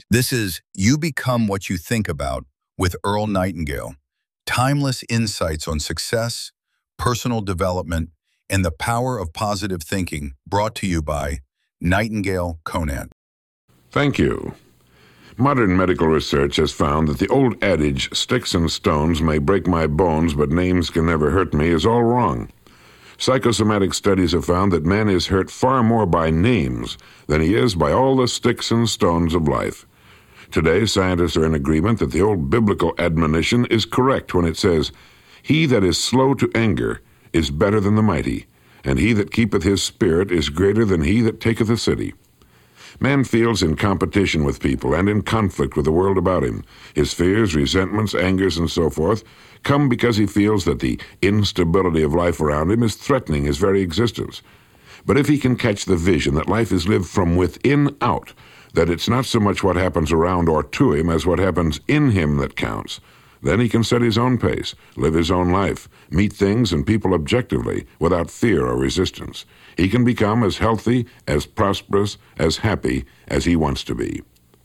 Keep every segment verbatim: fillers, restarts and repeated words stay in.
This is You Become What You Think About with Earl Nightingale. Timeless insights on success, personal development, and the power of positive thinking, brought to you by Nightingale Conant. Thank you. Modern medical research has found that the old adage, sticks and stones may break my bones, but names can never hurt me, is all wrong. Psychosomatic studies have found that man is hurt far more by names than he is by all the sticks and stones of life. Today, scientists are in agreement that the old biblical admonition is correct when it says, "He that is slow to anger is better than the mighty, and he that keepeth his spirit is greater than he that taketh a city." Man feels in competition with people and in conflict with the world about him. His fears, resentments, angers, and so forth come because he feels that the instability of life around him is threatening his very existence. But if he can catch the vision that life is lived from within out, that it's not so much what happens around or to him as what happens in him that counts, then he can set his own pace, live his own life, meet things and people objectively, without fear or resistance. He can become as healthy, as prosperous, as happy as he wants to be.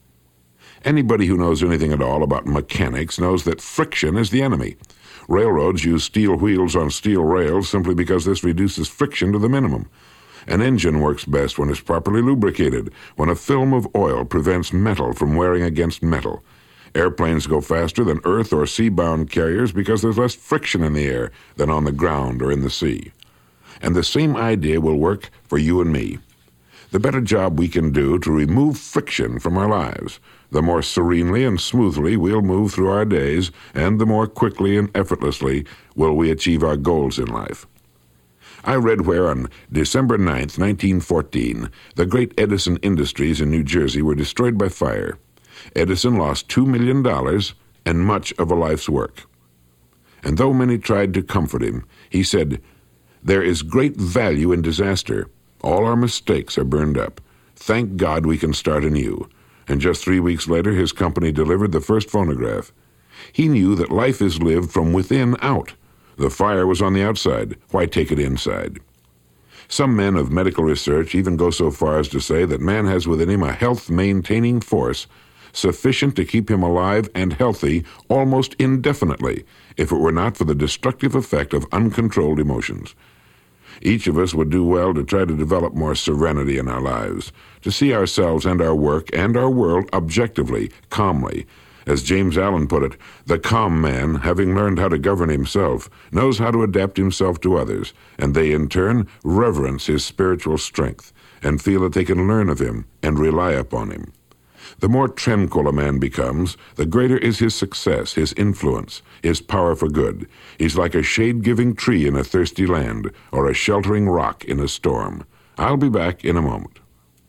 Anybody who knows anything at all about mechanics knows that friction is the enemy. Railroads use steel wheels on steel rails simply because this reduces friction to the minimum. An engine works best when it's properly lubricated, when a film of oil prevents metal from wearing against metal. Airplanes go faster than earth or sea-bound carriers because there's less friction in the air than on the ground or in the sea. And the same idea will work for you and me. The better job we can do to remove friction from our lives, the more serenely and smoothly we'll move through our days, and the more quickly and effortlessly will we achieve our goals in life. I read where on December ninth, nineteen fourteen, the great Edison Industries in New Jersey were destroyed by fire. Edison lost two million dollars and much of a life's work. And though many tried to comfort him, he said, "There is great value in disaster. All our mistakes are burned up. Thank God we can start anew." And just three weeks later, his company delivered the first phonograph. He knew that life is lived from within out. The fire was on the outside. Why take it inside? Some men of medical research even go so far as to say that man has within him a health-maintaining force sufficient to keep him alive and healthy almost indefinitely, if it were not for the destructive effect of uncontrolled emotions. Each of us would do well to try to develop more serenity in our lives, to see ourselves and our work and our world objectively, calmly. As James Allen put it, the calm man, having learned how to govern himself, knows how to adapt himself to others, and they in turn reverence his spiritual strength and feel that they can learn of him and rely upon him. The more tranquil a man becomes, the greater is his success, his influence, his power for good. He's like a shade-giving tree in a thirsty land, or a sheltering rock in a storm. I'll be back in a moment.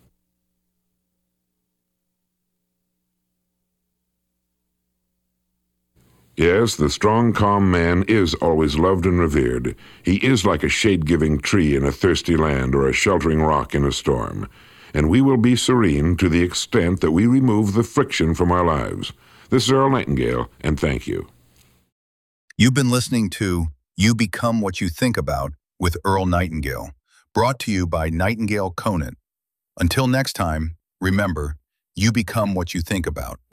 Yes, the strong, calm man is always loved and revered. He is like a shade-giving tree in a thirsty land, or a sheltering rock in a storm. And we will be serene to the extent that we remove the friction from our lives. This is Earl Nightingale, and thank you. You've been listening to You Become What You Think About with Earl Nightingale, brought to you by Nightingale Conant. Until next time, remember, you become what you think about.